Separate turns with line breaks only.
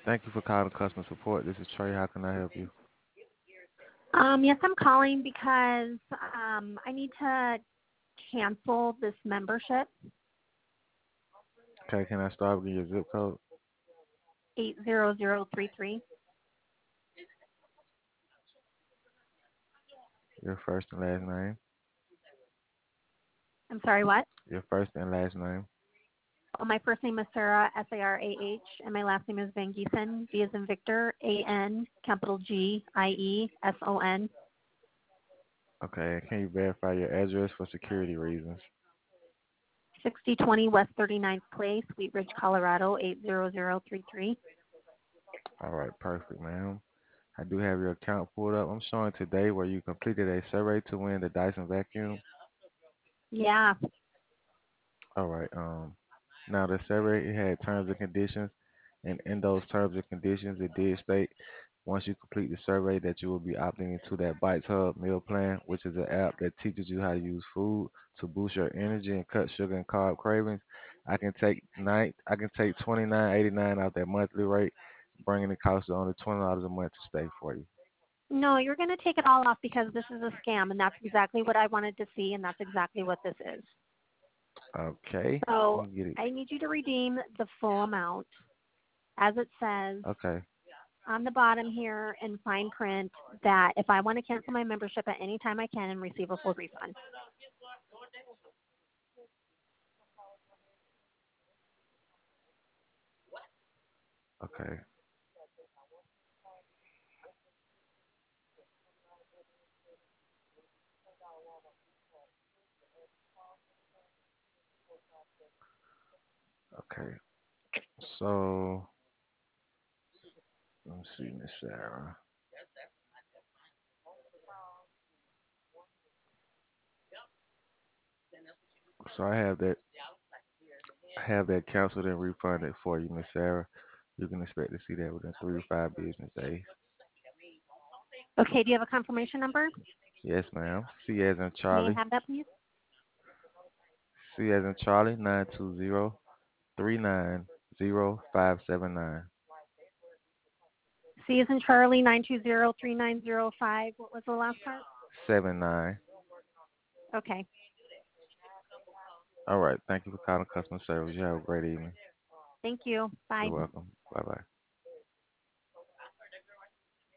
Thank you for calling customer support. This is Trey. How can I help you?
Yes, I'm calling because I need to cancel this membership,
Okay, can I start with your zip code?
80033.
Your first and last name?
I'm sorry, what?
Your first and last name?
Oh, my first name is Sarah, Sarah, and my last name is Van Giesen, V as in Victor, A-N, capital Gieson.
Okay, can you verify your address for security reasons?
6020 West 39th Place, Wheat Ridge, Colorado, 80033.
All right, perfect, ma'am. I do have your account pulled up. I'm showing today where you completed a survey to win the Dyson vacuum.
Yeah.
All right. Now the survey it had terms and conditions, and in those terms and conditions, it did state once you complete the survey that you will be opting into that Bites Hub meal plan, which is an app that teaches you how to use food to boost your energy and cut sugar and carb cravings. I can take $29.89 out that monthly rate, bringing the cost to only $20 a month to stay for you.
No, you're going to take it all off because this is a scam, and that's exactly what I wanted to see, and that's exactly what this is.
Okay. Let
So
me get it.
I need you to redeem the full amount, as it says
Okay.
on the bottom here in fine print that if I want to cancel my membership at any time I can and receive a full refund.
Okay. Okay. So let me see, Miss Sarah. So I have that canceled and refunded for you, Miss Sarah. You can expect to see that within 3 to 5 business days.
Okay, do you have a confirmation number?
Yes, ma'am. C as in
May I
Charlie.
have that, please?
C as in Charlie. 920-390-579.
C is in Charlie, 9203905. What was the last part?
79.
Okay.
All right. Thank you for calling customer service. You have a great evening.
Thank you. Bye.
You're welcome. Bye bye.